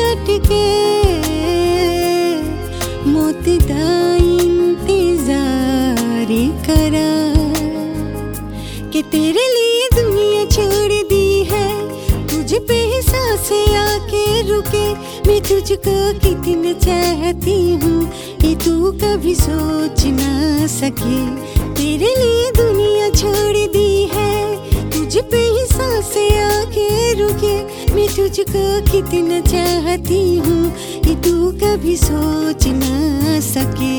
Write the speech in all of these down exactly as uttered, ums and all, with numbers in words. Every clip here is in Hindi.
छट के मौत दा इंतजार करा कि तेरे लिए दुनिया छोड़ दी है, तुझ पे ही सांसें आके रुके। मैं तुझको कितना चाहती हूँ ये तू कभी सोच ना सके। तेरे लिए दुनिया छोड़ दी है, तुझ पे ही सांसें आके रुके। मैं तुझको कितना चाहती हूँ ये तू कभी सोच ना सके।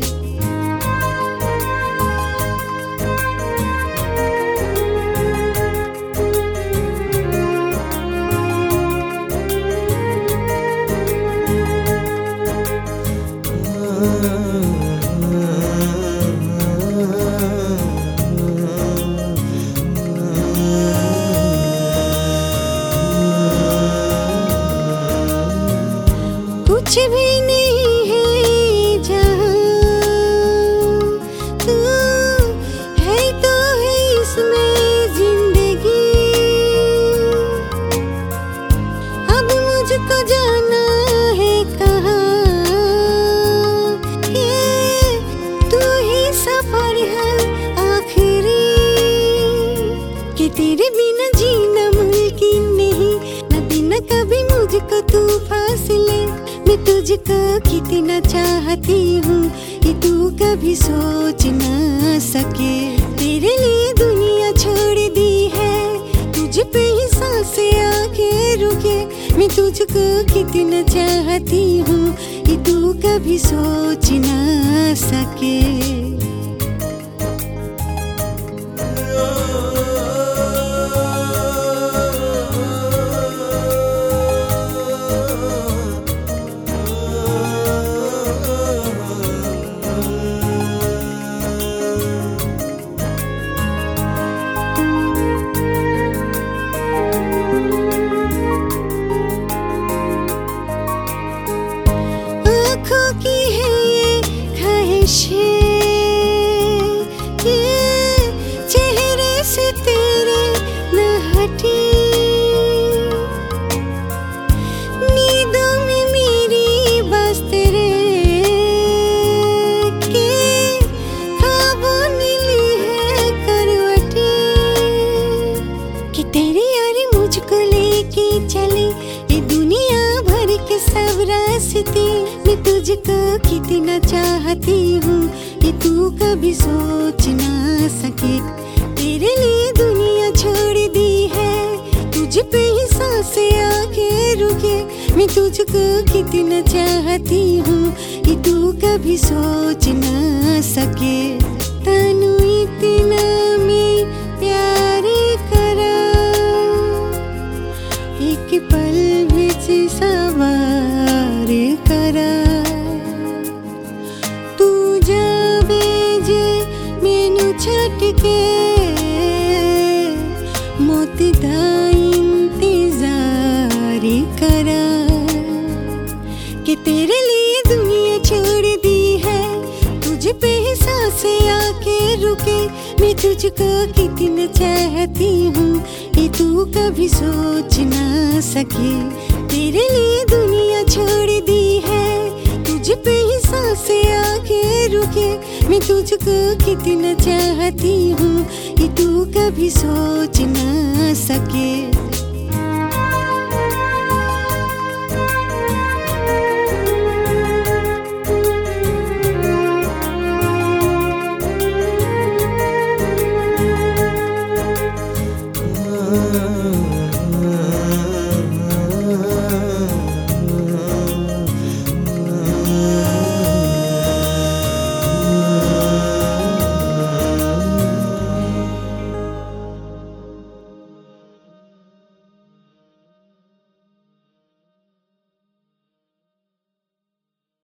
कुछ भी नहीं है जहाँ तू है तो है इसमें जिंदगी। अब मुझको जाना है कहाँ, ये तू ही सफर है आखिरी। कि तेरे बिना जीना मुमकिन नहीं, न बिना कभी मुझको तू फासले। मैं तुझको कितना चाहती हूँ ये तू कभी सोच ना सके। तेरे लिए दुनिया छोड़ दी है, तुझ पे ही सांसें आके रुके। मैं तुझको कितना चाहती हूँ ये तू कभी सोच ना सके। की है ये ख्वाहिशें, ये चेहरे से तेरे न हटे। नींदों में मेरी बस तेरे के ख्वाबों ने ली है करवटें। कि तेरी यार मुझको लेके चले ये दुनिया भर के सब रास्ते। मैं तुझको कितना चाहती हूँ ये तू कभी सोच ना सके। तेरे लिए दुनिया छोड़ दी है, तुझ पे ही सांसें आके रुके। मैं तुझको कितना चाहती हूँ ये तू कभी सोच ना सके। तनु इतना मैं प्यार करा, एक पल बिच सवार करा। तू जावे जे मैनू छट के मौत दा इंतजार करा। कि तेरे लिए दुनिया छोड़ दी है, तुझ पे ही सांसें आके रुके। मैं तुझको कितना चाहती हूँ ये तू कभी सोच ना सके। तेरे लिए दुनिया छोड़ दी है, तुझ पे ही सांसें आके रुके। मैं तुझको कितना चाहती हूँ ये तू कभी सोच ना सके। Oh